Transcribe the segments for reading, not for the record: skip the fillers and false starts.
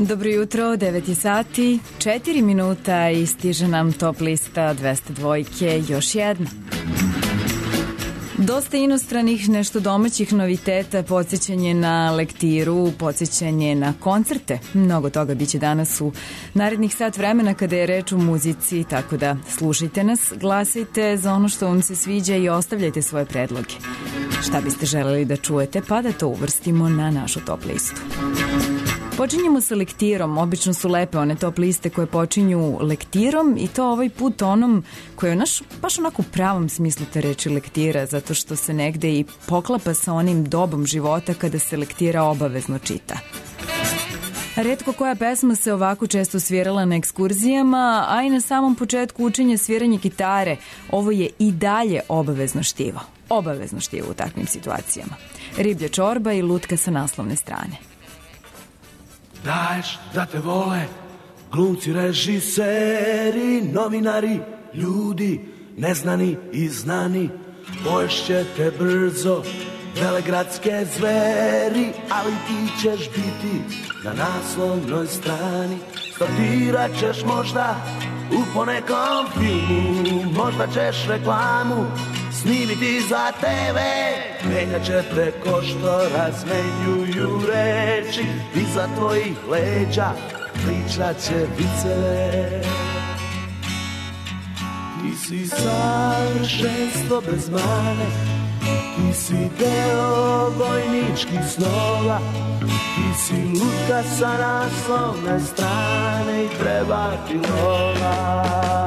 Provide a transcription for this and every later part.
Dobro jutro, 9 je sati, 4 minuta i stiže nam top lista 202, još jedna. Dosta inostranih, nešto domaćih noviteta, podsjećanje na lektiru, podsjećanje na koncerte. Mnogo toga biće danas u narednih sat vremena kada je reč o muzici, tako da slušajte nas, glasajte za ono što vam se sviđa i ostavljajte svoje predloge. Šta biste želeli da čujete, pa da to uvrstimo na našu top listu. Počinjemo sa lektirom, obično su lepe one top liste koje počinju lektirom i to ovaj put onom koji je baš onako u pravom smislu te reči lektira, zato što se negde i poklapa sa onim dobom života kada se lektira obavezno čita. Retko koja pesma se ovako često svirala na ekskurzijama, a i na samom početku učenja sviranja gitare, ovo je i dalje obavezno štivo. Obavezno štivo u takvim situacijama. Riblja čorba i lutka sa naslovne strane. Daješ da te vole glumci, režiseri, novinari, ljudi neznani i znani. Poješće te brzo velegradske zveri, ali ti ćeš biti na naslovnoj strani. Startirat ćeš možda u ponekom filmu, možda ćeš reklamu snimiti za TV. Menjat će te ko što razmenjuju reči, iza tvojih leđa pričat će viceve. Ti si savršenstvo bez mane, ti si deo vojničkih snova, ti si lutka sa naslovne strane i treba ti lova.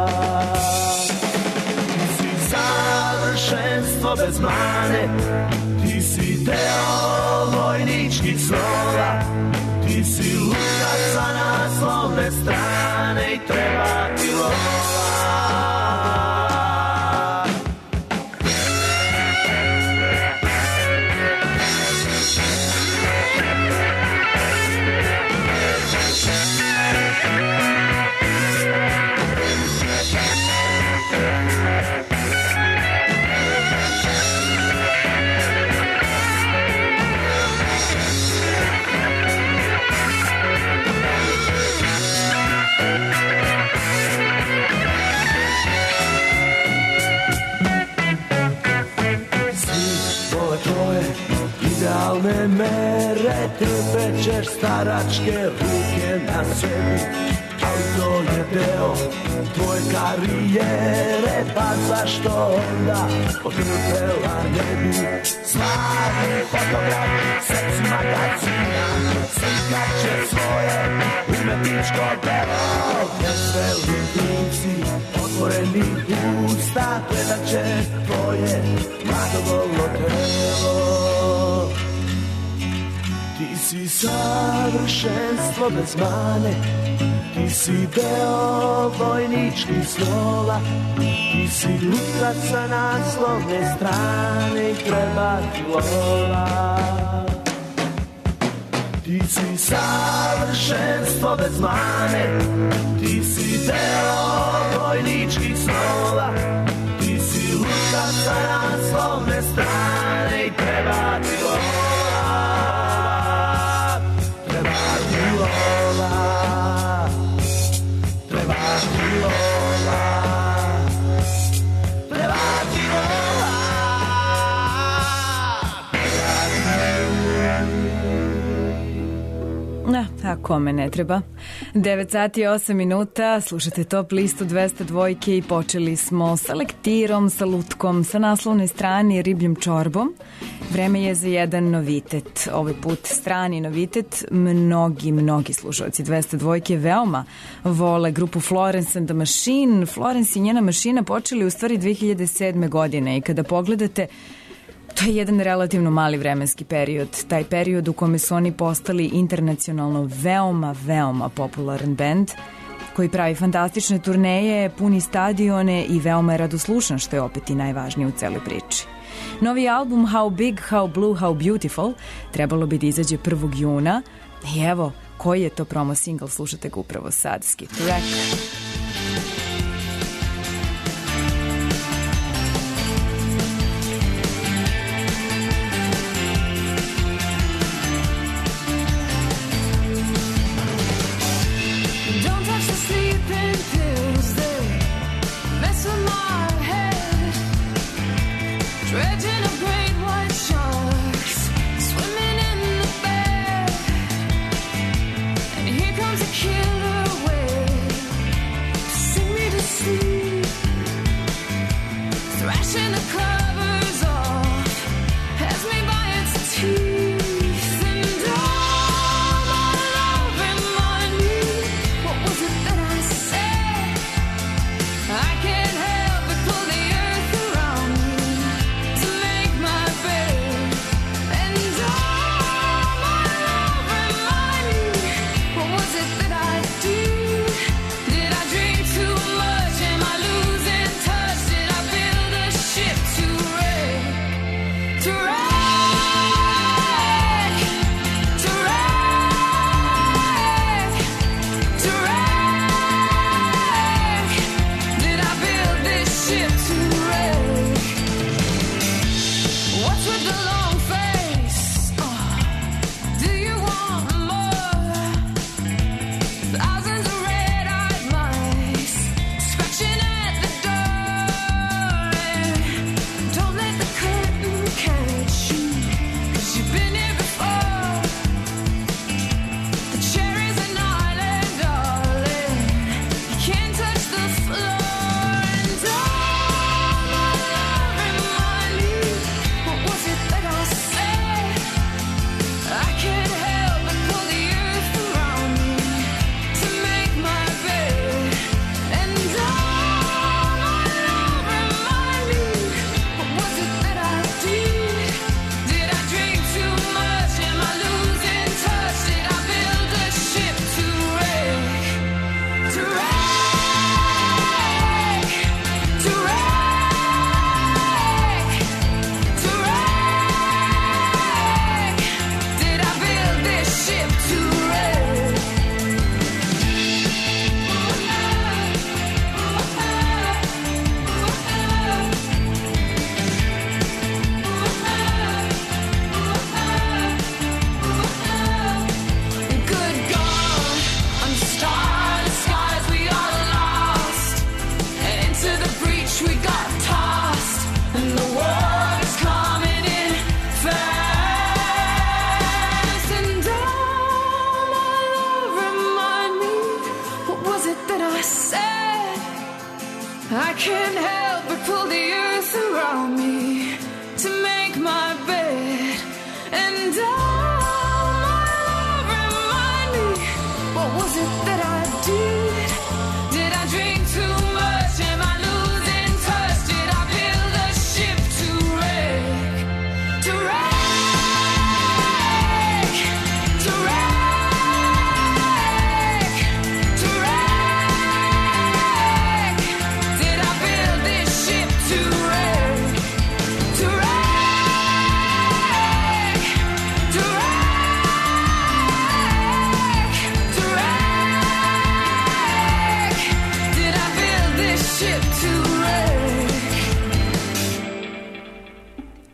Savršenstvo bez mane, ti si deo vojničkih snova, ti si lutka sa naslovne strane i treba ti lova. Idealne mere, trpećeš staračke ruke na sebi, ali to je deo tvoje karijere, pa zašto onda odrpela ne bi? Slavni fotograf, seksi magazina, slikat će svoje umetničko delo. Veseli klinci, otvorenih usta, gledat će tvoje mladovolno telo. Ti si savršenstvo bez mane, ti si deo vojničkih snova, ti si lutka sa naslovne strane i treba ti lova. Ti si savršenstvo bez mane, ti si deo vojničkih snova, ti si lutka sa naslovne strane i treba ti lova. A kome ne treba. 9 sati i 8 minuta, slušate top listu 202 i počeli smo sa lektirom, sa lutkom, sa naslovne strane ribljom čorbom. Vreme je za jedan novitet, ovaj put strani novitet. Mnogi slušalci 202 veoma vole grupu Florence and the Machine. Florence i njena mašina počeli u stvari 2007. godine i kada pogledate, to je jedan relativno mali vremenski period. Taj period u kome su oni postali internacionalno veoma popularan bend koji pravi fantastične turneje, puni stadione i veoma je radoslušan, što je opet i najvažnije u celoj priči. Novi album How Big, How Blue, How Beautiful trebalo bi da izađe 1. juna i evo, koji je to promo single, slušate ga upravo sad, Skip Rack.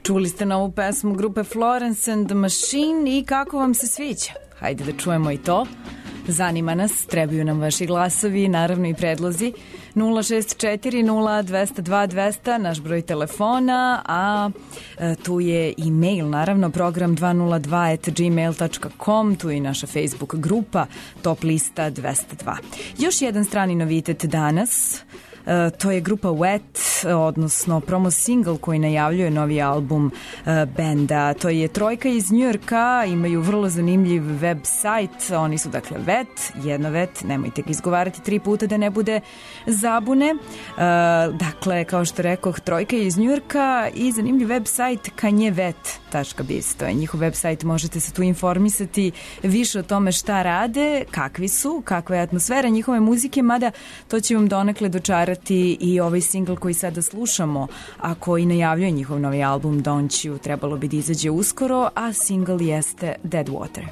Čuli ste novu pesmu grupe Florence and the Machine i kako vam se sviđa? Hajde da čujemo i to. Zanima nas, trebaju nam vaši glasovi, naravno i predlozi. 064 0202 200, naš broj telefona, a tu je i mail, naravno, program 202@gmail.com, tu je i naša Facebook grupa Top lista 202. Još jedan strani novitet danas, to je grupa Wet, odnosno promo single koji najavljuje novi album benda. To je trojka iz Njujorka, imaju vrlo zanimljiv web sajt, oni su dakle Wet, jedno Wet, nemojte ga izgovarati 3 puta da ne bude zabune. Dakle, kao što rekoh, trojka iz Njujorka i zanimljiv web sajt kanjevet.biz, to je njihov web sajt, možete se tu informisati više o tome šta rade, kakvi su, kakva je atmosfera njihove muzike, mada to će vam donekle dočarati i ovaj single koji sada slušamo, a koji najavljuje njihov novi album Don't You, trebalo bi da izađe uskoro, a single jeste Dead Water.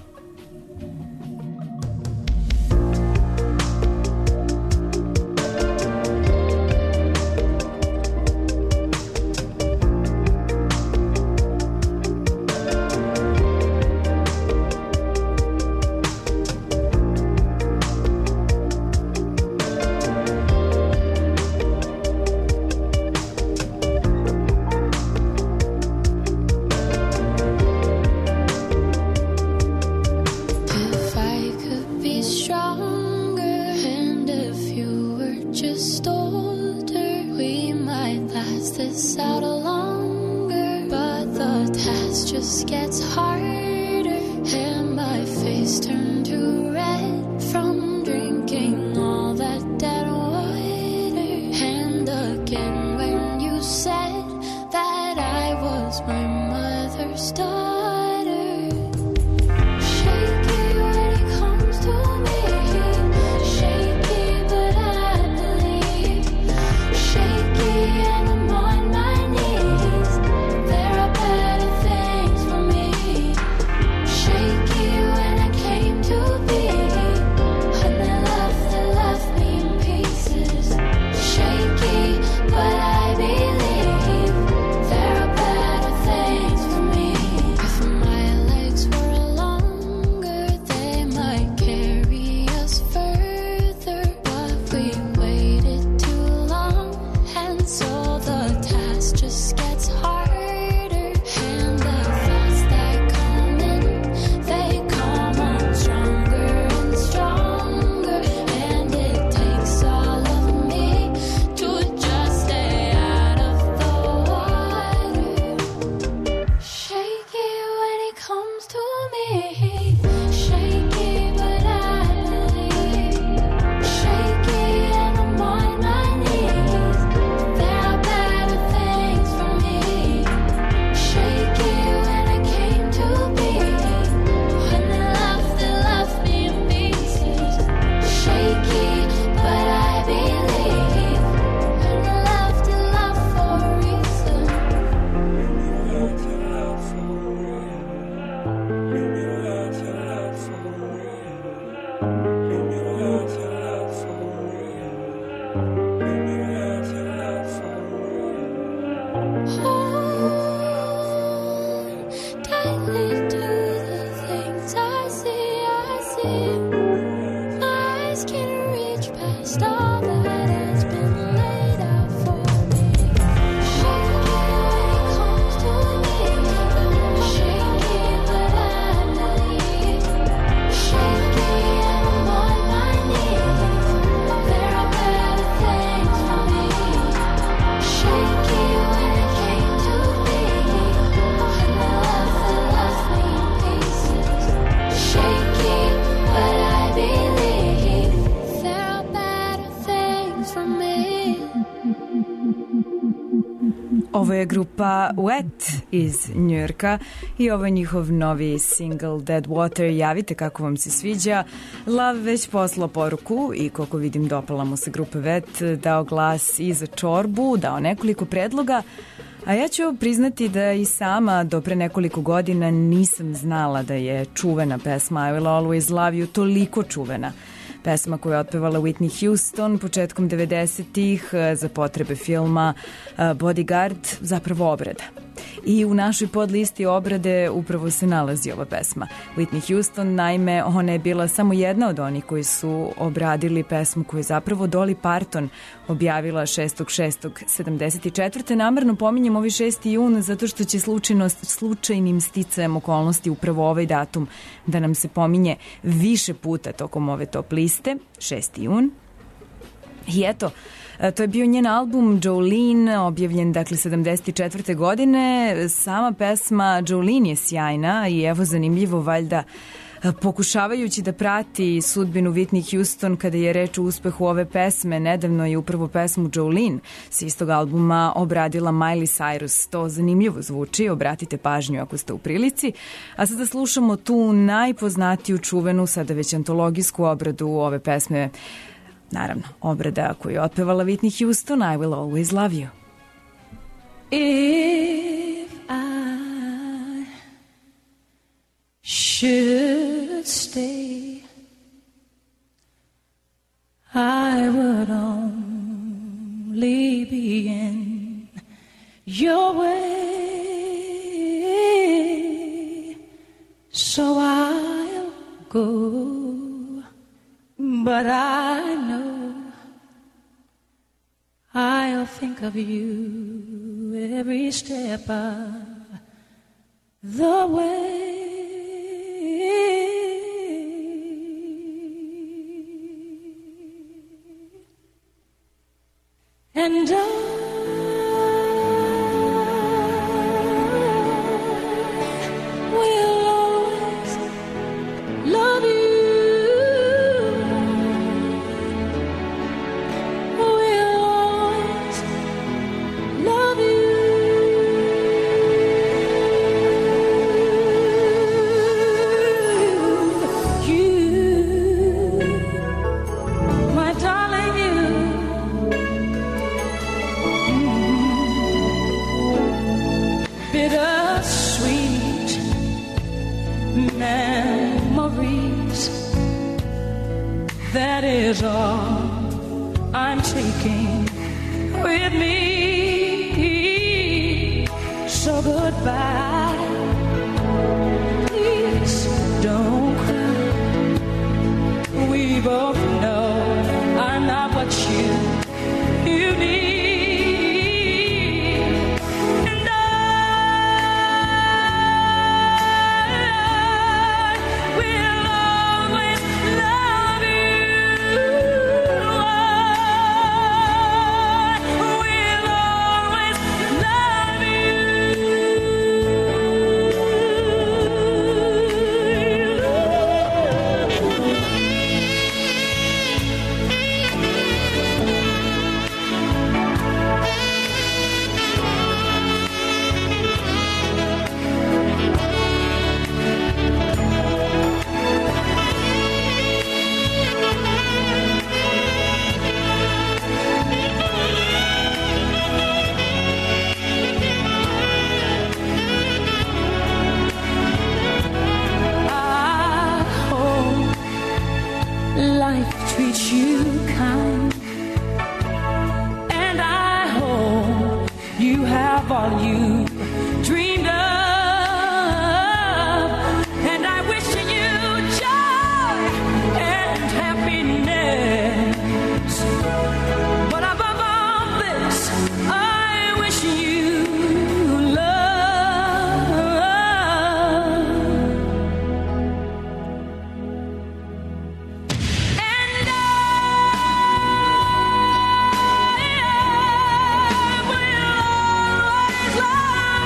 Ovo je grupa Wet iz Njujorka i ovo je njihov novi single Dead Water. Javite kako vam se sviđa. Lav već poslao poruku i koliko vidim dopala mu se grupe Wet, dao glas i za čorbu, dao nekoliko predloga. A ja ću priznati da i sama do pre nekoliko godina nisam znala da je čuvena pesma I Will Always Love You toliko čuvena. Pesma koju je otpevala Whitney Houston početkom 90-ih za potrebe filma Bodyguard, zapravo obrada. i u našoj podlisti obrade upravo se nalazi ova pesma. Whitney Houston, naime, ona je bila samo jedna od onih koji su obradili pesmu koju je zapravo Dolly Parton objavila 6.6.74. Namerno pominjem ovaj 6. jun zato što će slučajnim sticajem okolnosti upravo ovaj datum da nam se pominje više puta tokom ove top liste, 6. jun. I eto, to je bio njen album Jolene, objavljen dakle 74. godine. Sama pesma Jolene je sjajna i evo zanimljivo valjda pokušavajući da prati sudbinu Whitney Houston kada je reč o uspehu ove pesme, nedavno je upravo pesmu Jolene s istog albuma obradila Miley Cyrus. To zanimljivo zvuči, obratite pažnju ako ste u prilici. A sada slušamo tu najpoznatiju čuvenu, sada već antologijsku obradu ove pesme. Naravno, obrada koju je otpevala Whitney Houston, I Will Always Love You. If I should stay, I would only be in your way, so I'll go. But I know I'll think of you every step of the way. And will always love you. That is all I'm taking with me. So goodbye. Please don't cry. We both know I'm not what you need. All you dreamed of, and I wish you joy and happiness. But above all this, I wish you love. And I will always love.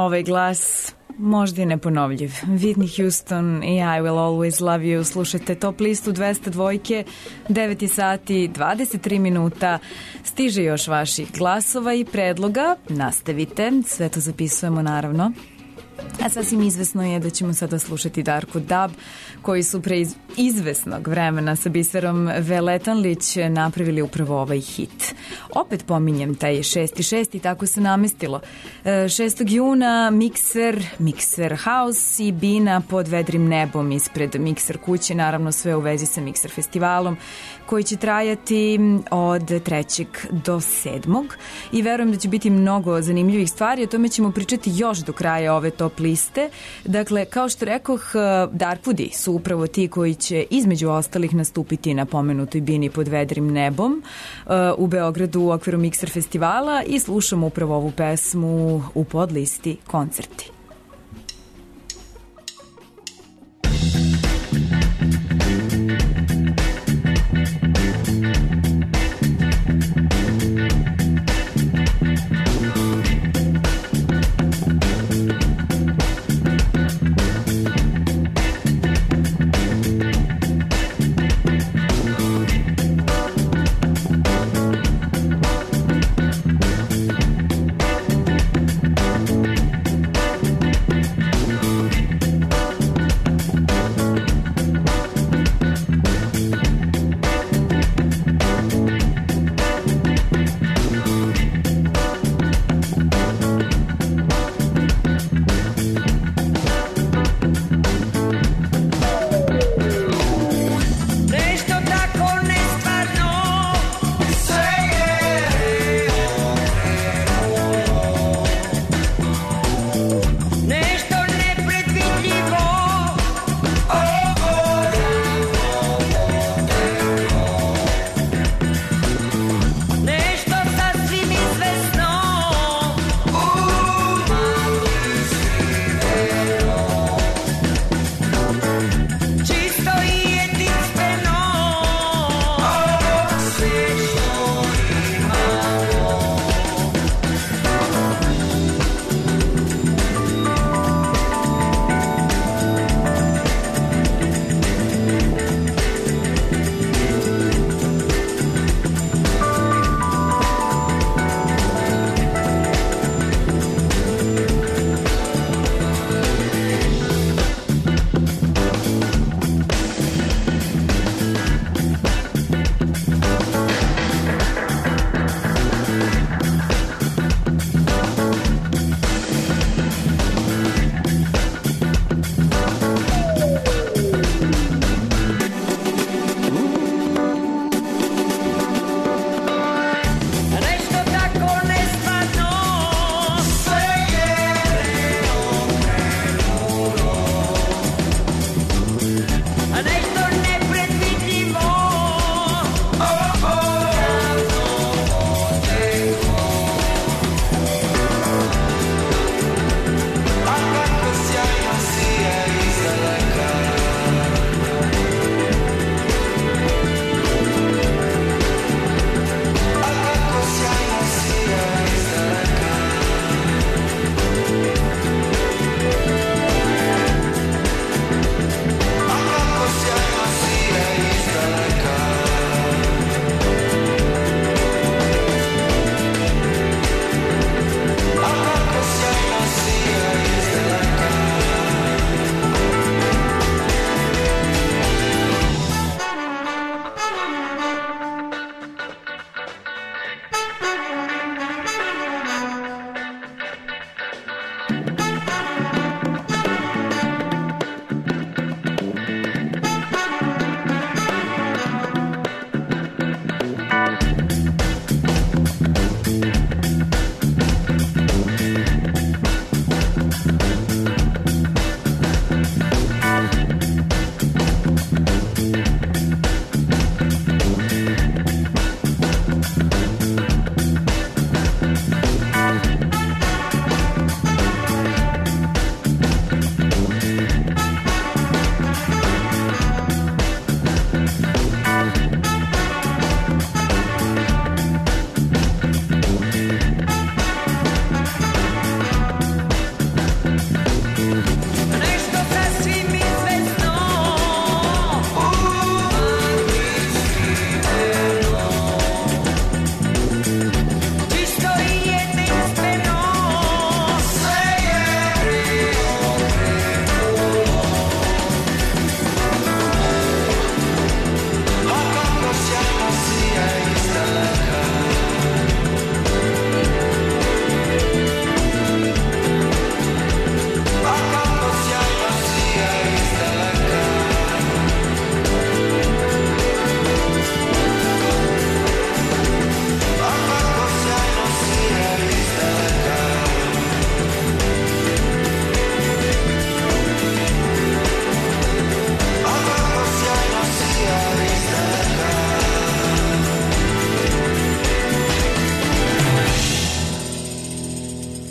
Ovaj glas možda i neponovljiv. Whitney Houston i I Will Always Love You. Slušajte Top listu 202, 9 sati, 23 minuta. Stiže još vaših glasova i predloga. Nastavite, sve to zapisujemo naravno. A sasvim izvesno je da ćemo sada slušati Darko Dab, koji su pre izvesnog vremena sa Biserom Veletanlić napravili upravo ovaj hit. Opet pominjem taj 6.6. tako se namestilo. 6. juna Mikser House i Bina pod vedrim nebom ispred Mikser kuće, naravno sve u vezi sa Mikser festivalom koji će trajati od 3. do 7. I verujem da će biti mnogo zanimljivih stvari, o tome ćemo pričati još do kraja ove top liste. Dakle, kao što rekoh, Darkwoodi su upravo ti koji će između ostalih nastupiti na pomenutoj Bini pod vedrim nebom u Beogradu u okviru Mikser festivala i slušamo upravo ovu pesmu u podlisti koncerti.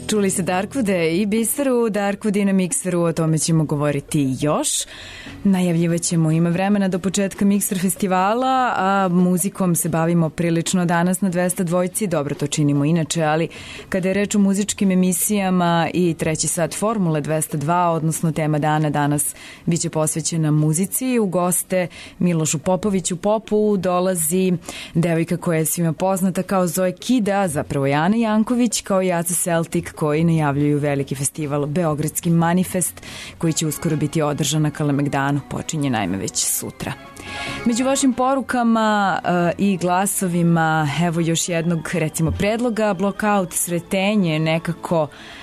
Čuli se Darkwoode i Biseru, Darkwood i na Mixeru, o tome ćemo govoriti još. Najavljivaćemo, ima vremena do početka Mixer festivala, a muzikom se bavimo prilično danas na 202, dobro to činimo inače, ali kada je reč o muzičkim emisijama i treći sat Formule 202, odnosno tema dana danas biće posvećena muzici. U goste Milošu Popoviću Popu dolazi devojka koja je svima poznata kao Zoe Kida, zapravo Jana Janković, kao i Aca Celtic, koji najavljuju veliki festival Beogradski manifest, koji će uskoro biti održan na Kalemegdanu, počinje naime već sutra. Među vašim porukama i glasovima, evo još jednog recimo predloga, Blockout Sretenje nekako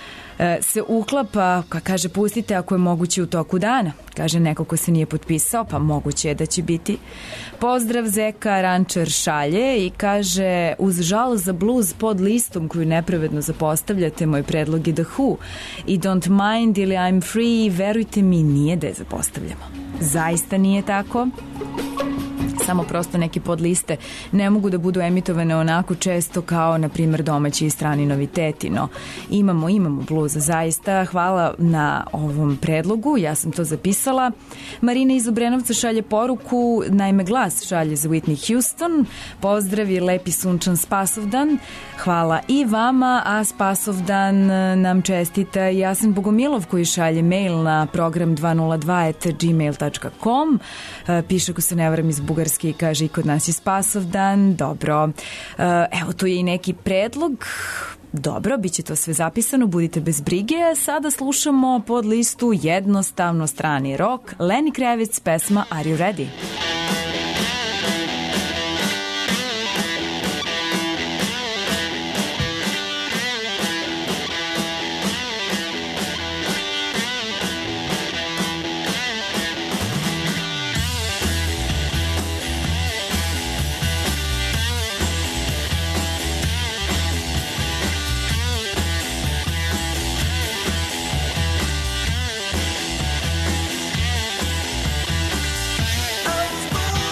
se uklapa, kaže pustite ako je moguće u toku dana. Kaže neko ko se nije potpisao, pa moguće je da će biti. Pozdrav Zeka Rančer šalje i kaže uz žal za blues pod listom koju nepravedno zapostavljate, moj predlog je The Who i Don't Mind ili I'm Free, verujte mi nije da je zapostavljamo. Zaista nije tako. Samo prosto neke podliste ne mogu da budu emitovane onako često kao, na primjer, domaći i strani noviteti, no imamo bluza zaista. Hvala na ovom predlogu, ja sam to zapisala. Marina iz Obrenovca šalje poruku, naime glas šalje za Whitney Houston. Pozdrav i lepi sunčan Spasovdan. Hvala i vama, a Spasovdan nam čestita Jasen Bogomilov koji šalje mail na program 202@gmail.com. Piše, ako se ne varam, iz Bugarske i kaže i kod nas je Spasovdan. Dobro, evo tu je i neki predlog. Dobro, bit će to sve zapisano, budite bez brige. Sada slušamo pod listu jednostavno strani rock, Lenny Kravitz, pesma Are You Ready? I was born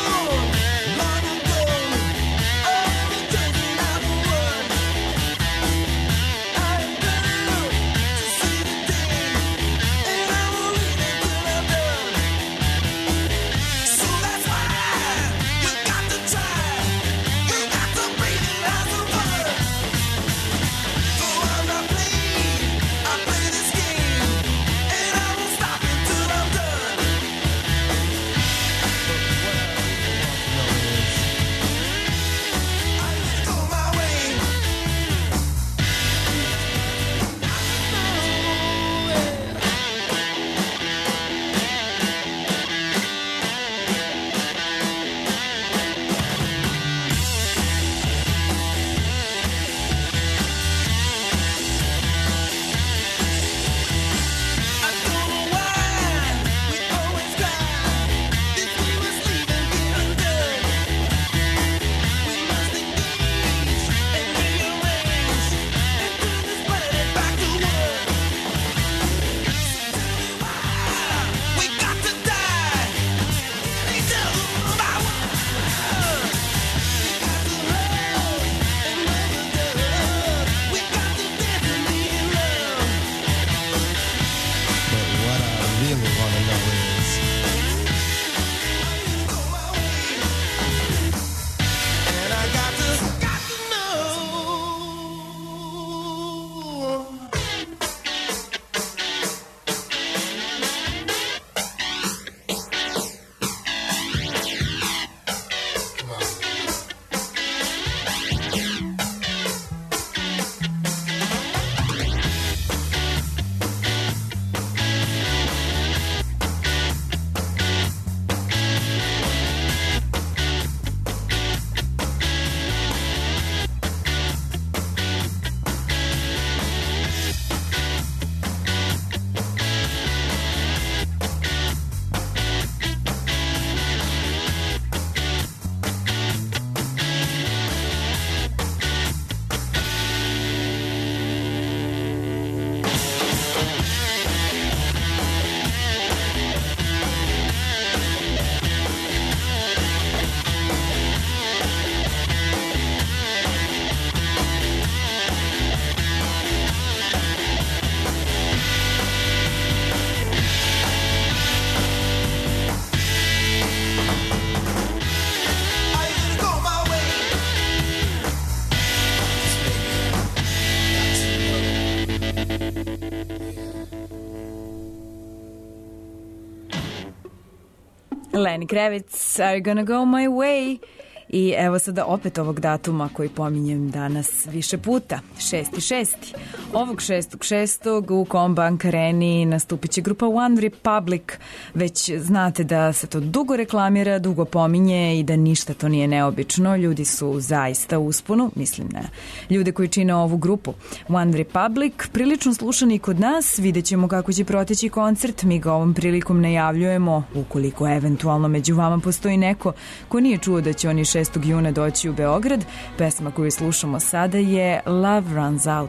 Lenny Kravitz, Are You Gonna Go My Way? I evo sada opet ovog datuma koji pominjem danas više puta, 6.6. Ovog 6.6. u Combank Areni nastupit će grupa One Republic. Već znate da se to dugo reklamira, dugo pominje i da ništa to nije neobično. Ljudi su zaista u usponu, mislim na ljude koji čine ovu grupu. One Republic, prilično slušani kod nas, vidjet ćemo kako će proteći koncert. Mi ga ovom prilikom najavljujemo, ukoliko eventualno među vama postoji neko ko nije čuo da će oni 6. juna doći u Beograd. Pesma koju slušamo sada je Love Runs Out.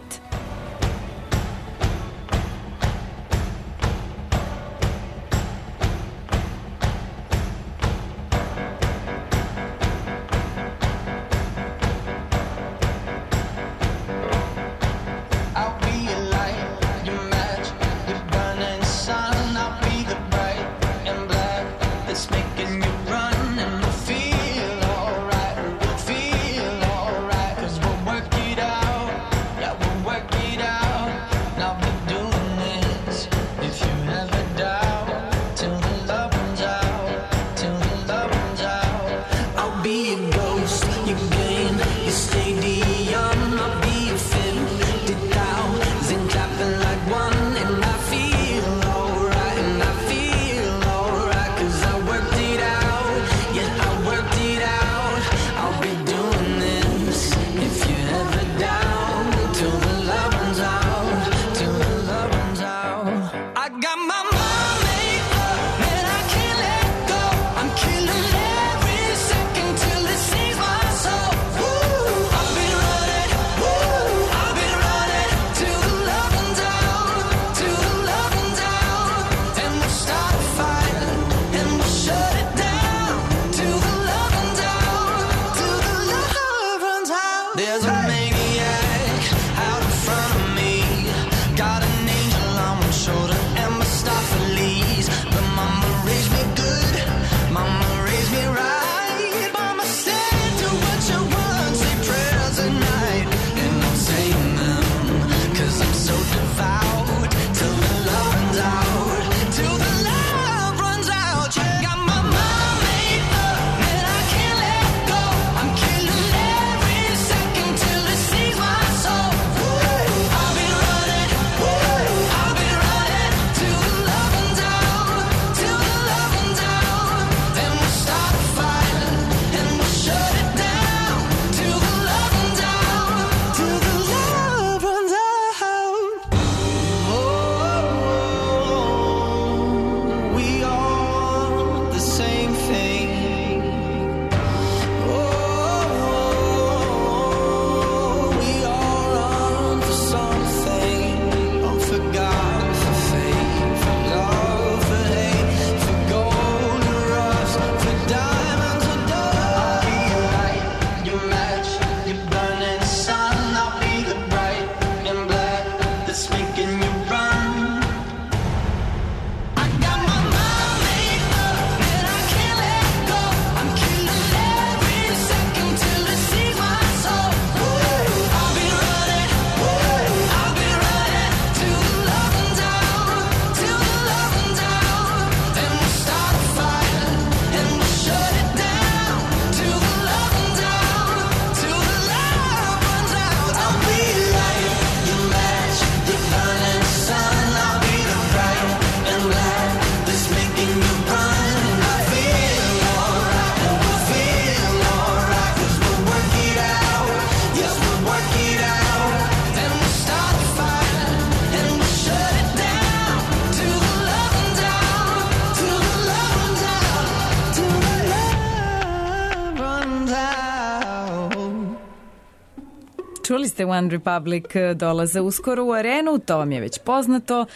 Čuli ste One Republic, dolaze uskoro u arenu, to vam je već poznato.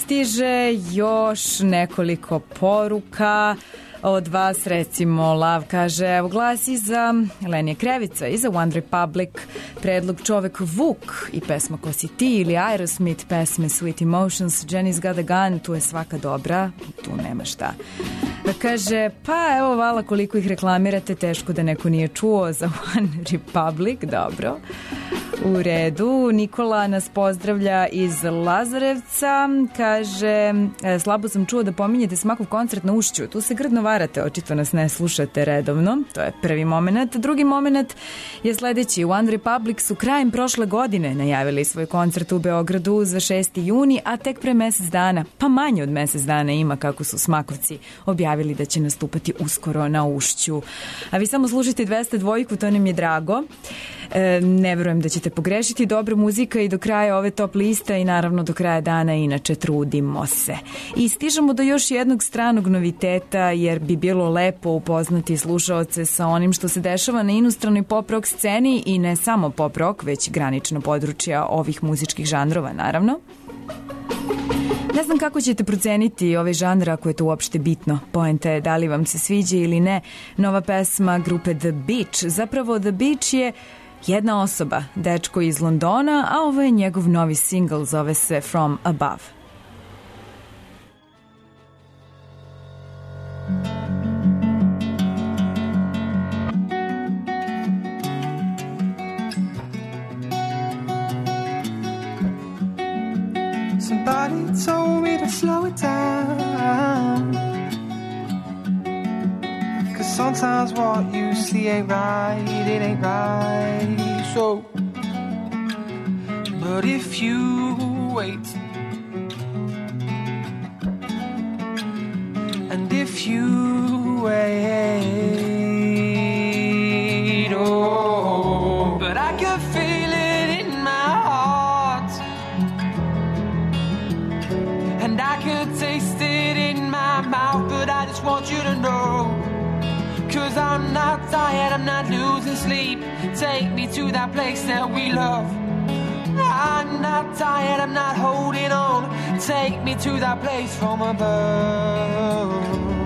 Stiže još nekoliko poruka od vas, recimo Lav kaže, evo glasi za Lenija Krevica i za One Republic, predlog Čovek Vuk i pesma Ko si ti ili Aerosmith, pesme Sweet Emotions, Jenny's Got a Gun, tu je svaka dobra, tu nema šta. Kaže, pa evo vala koliko ih reklamirate, teško da neko nije čuo za One Republic, dobro. U redu, Nikola nas pozdravlja iz Lazarevca, kaže, slabo sam čuo da pominjete Smakov koncert na Ušću, tu se grdno pretvarate, očito nas ne slušate redovno, to je prvi moment. Drugi moment je sledeći. One Republic su krajem prošle godine najavili svoj koncert u Beogradu za 6. juni, a tek pre mesec dana, pa manje od mesec dana ima kako su Smakovci objavili da će nastupati uskoro na Ušću. A vi samo slušajte 202, to nam je drago. Ne verujem da ćete pogrešiti, dobra muzika i do kraja ove top lista i naravno do kraja dana, inače trudimo se. I stižemo do još jednog stranog noviteta, jer bi bilo lepo upoznati slušaoce sa onim što se dešava na inostranoj pop rock sceni i ne samo pop rock, već granično područja ovih muzičkih žanrova, naravno. Ne znam kako ćete proceniti ovaj žanr, ako je to uopšte bitno. Poenta je da li vam se sviđa ili ne nova pesma grupe The Beach. Zapravo The Beach je jedna osoba, dečko iz Londona, a ovo je njegov novi singl, zove se From Above. Somebody told me to slow it down, 'cause sometimes what you see ain't right, it ain't right. So, but if you wait, and if you wait, oh, but I can feel it in my heart, and I can taste it in my mouth, but I just want you to know, 'cause I'm not tired, I'm not losing sleep. Take me to that place that we love. I'm not tired, I'm not holding on. Take me to that place from above.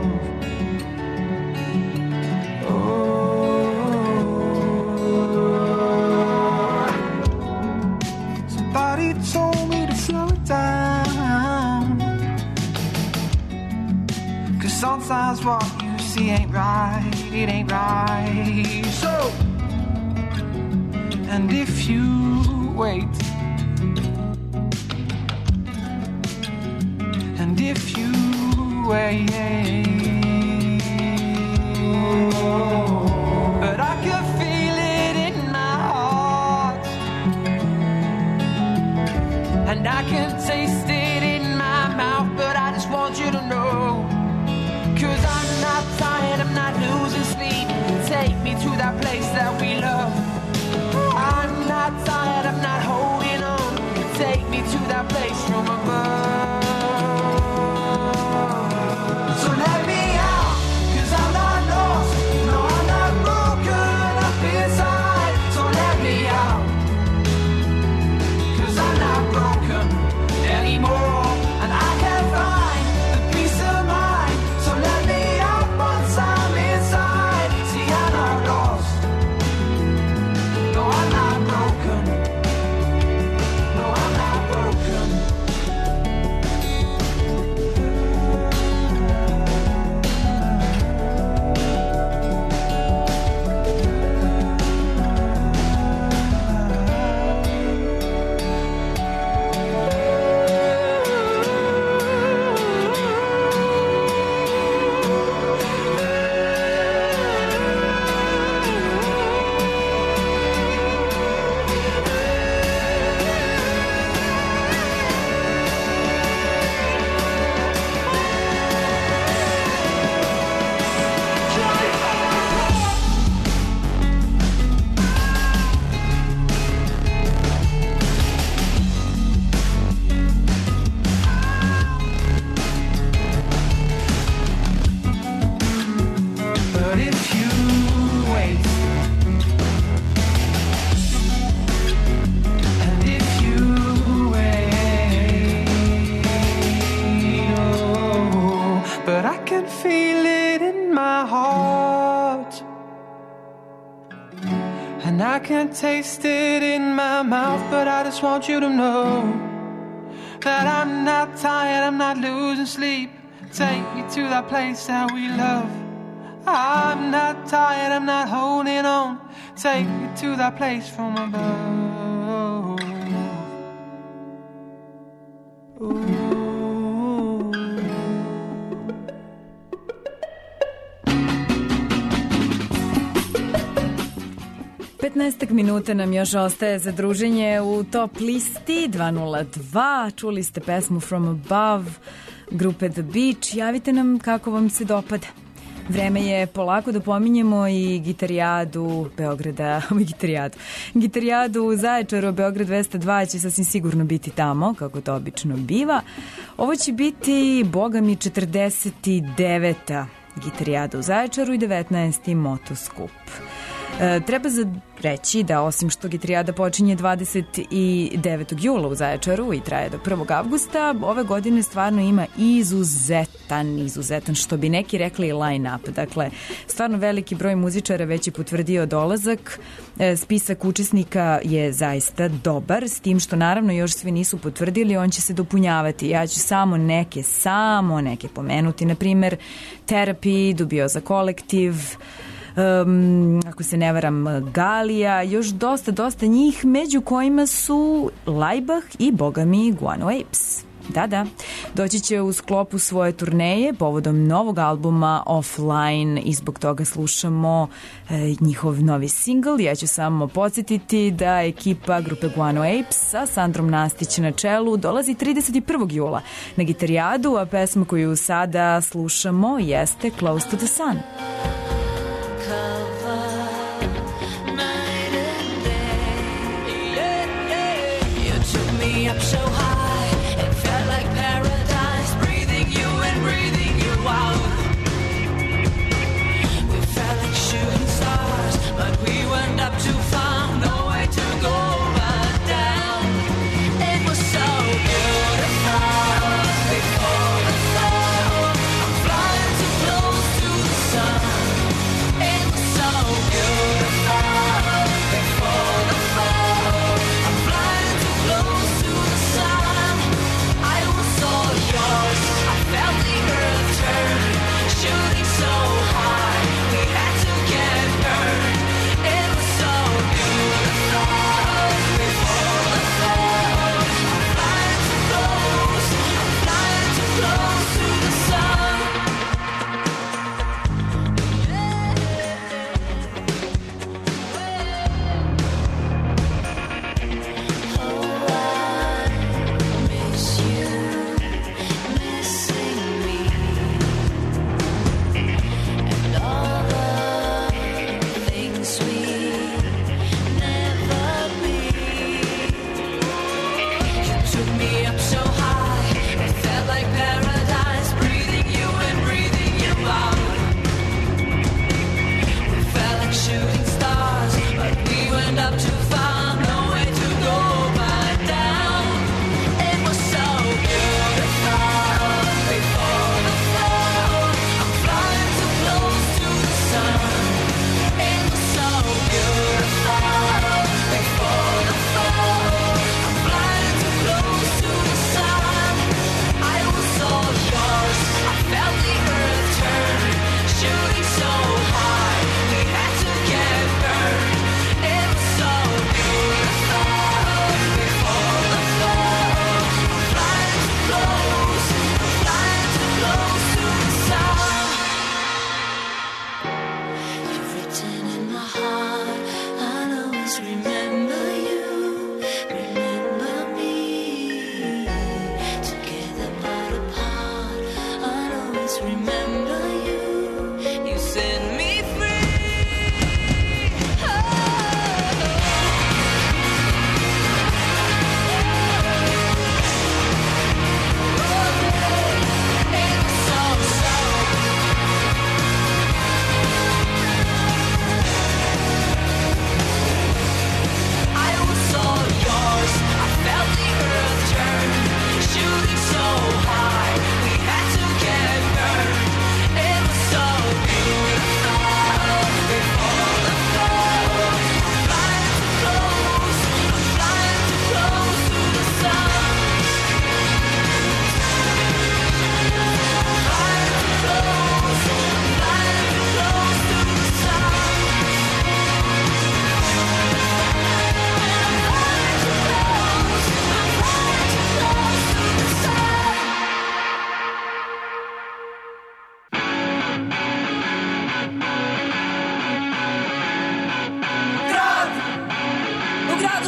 Oh. Somebody told me to slow it down, 'cause sometimes what you see ain't right, it ain't right. So, and if you wait, and if you wait, but I can feel it in my heart, and I can taste it in my mouth, but I just want you to know, 'cause I'm not tired, I'm not losing sleep. Take me to that place that we love. I'm not tired, I'm not holding on. Take me to that place from above. So let me out, 'cause I'm not lost. No, I'm not broken up inside. So let me out, 'cause I'm not broken anymore. And I can find the peace of mind. So let me out once I'm inside. See, I'm not lost. No, I'm not broken. No, I'm not broken. But if you wait, and if you wait, oh, but I can feel it in my heart, and I can taste it in my mouth, but I just want you to know that I'm not tired, I'm not losing sleep. Take me to that place that we love. I'm not tired, I'm not holding on. Take me to that place from above. Ooh. 15 minuta nam još ostaje za druženje u top listi 202. Čuli ste pesmu From Above grupe The Beach. Javite nam kako vam se dopada. Vreme je polako da pominjemo i gitarijadu Beograda, gitarijadu u Zaječaru, Beograd 202 će sasvim sigurno biti tamo, kako to obično biva. Ovo će biti, boga mi, 49. gitarijada u Zaječaru i 19. motoskup. Treba reći da osim što gitarijada počinje 29. jula u Zaječaru i traje do 1. avgusta, ove godine stvarno ima izuzetan, što bi neki rekli, line-up. Dakle, stvarno veliki broj muzičara već je potvrdio dolazak. Spisak učesnika je zaista dobar, s tim što naravno još svi nisu potvrdili, on će se dopunjavati. Ja ću samo neke pomenuti. Na primer, Therapy, Dubioza kolektiv, ako se ne varam, Galija, još dosta njih, među kojima su Laibach i, boga mi, Guano Apes. Da, doći će u sklopu svoje turneje povodom novog albuma Offline i zbog toga slušamo njihov novi singl. Ja ću samo podsjetiti da ekipa grupe Guano Apes sa Sandrom Nastić na čelu dolazi 31. jula na gitarijadu, a pesma koju sada slušamo jeste Close to the Sun. Up so high, it felt like paradise, breathing you and breathing you out. We felt like shooting stars, but we went up too far, no way to go but down. It was so beautiful before the fall. I'm flying too close to the sun. It was so beautiful before the fall. I'm flying too close to the sun. I was all yours. I felt the earth turn, shooting so high. We had to get burned. It was so beautiful before the fall. I'm flying too close. I'm flying too close to the sun. Oh, I miss you, missing me, and all the things we never be. You took me up so high, it felt like paradise, breathing you and breathing you out. We felt like shooting stars, but we went up too far, no way to go but down. It was so beautiful before the fall. I'm flying too close to the sun. It was so beautiful before the fall. I'm flying too close to the sun. I was all yours. I felt the earth turn, shooting so high. We had to get burned. It was so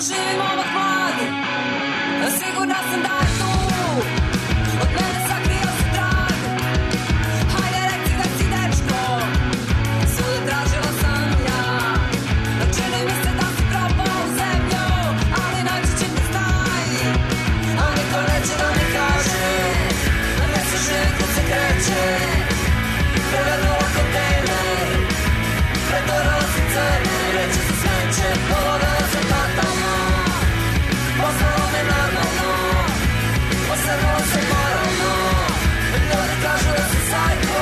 živim ovak mlad, sigurna sam da je tu, od mene sakrio se trag. Hajde reci da si dečko, svuda tražila sam ja. Čini mi se da si propao u zemlju, ali naći će te znaj. A niko neće da mi kaže, gde se živi, kud se kreće. Prevrnula kontejner, pretvorila si crne, reći se smeće. Polovila se tatama, postalo mi normalno, osvrnula se moralno. Ljudi kažu da si sajko.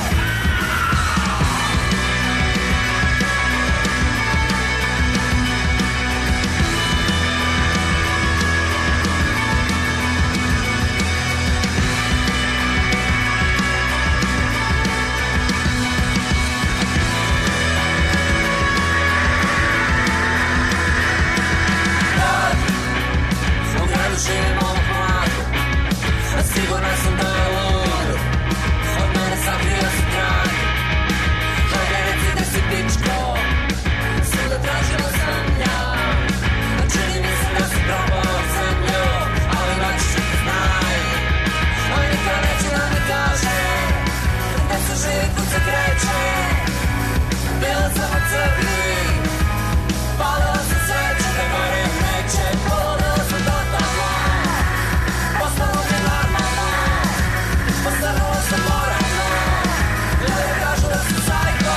Živim ovog mladu, a sigurna sam da je lud, od mene sakrio se trag. Hajde reci da si pičko, svuda tražila sam ja. A čini mi se da si probao zemlju, ali naći će te znaj. A niko neće da mi kaže, gde se živi, kud se kreće. Bila sam od crni, palila sam sveće, da gorim neće. Polovila sam tatama, postalo mi normalno, postarala sam moralno. Ljudi kažu da sam sajko.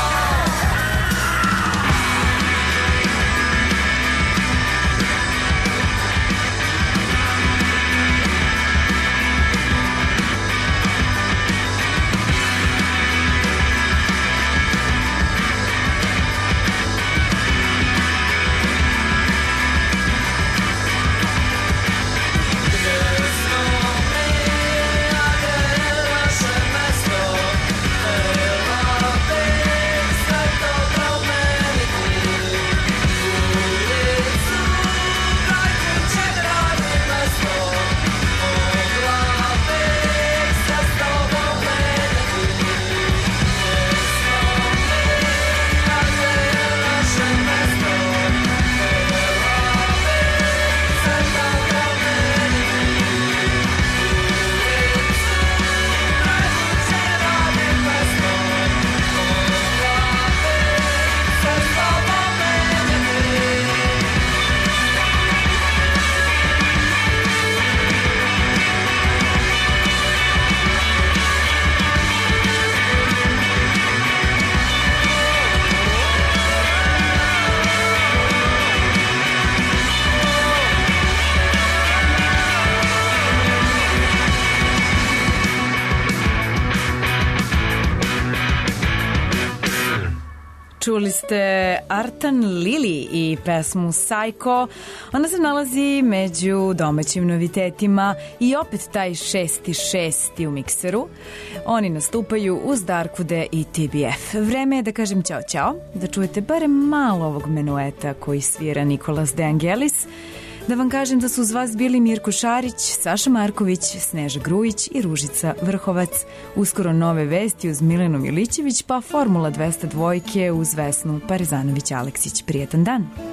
Čuli ste Artan Lili i pesmu Psycho. Ona se nalazi među domaćim novitetima i opet taj 6.6. u mikseru. Oni nastupaju uz Darkude i TBF. Vreme je da kažem ćao ćao, da čujete barem malo ovog menueta koji svira Nikolas De Angelis. Da vam kažem da su uz vas bili Mirko Šarić, Saša Marković, Sneža Grujić i Ružica Vrhovac. Uskoro nove vesti uz Milenu Milićević, pa Formula 202 uz Vesnu Parezanović-Aleksić. Prijetan dan!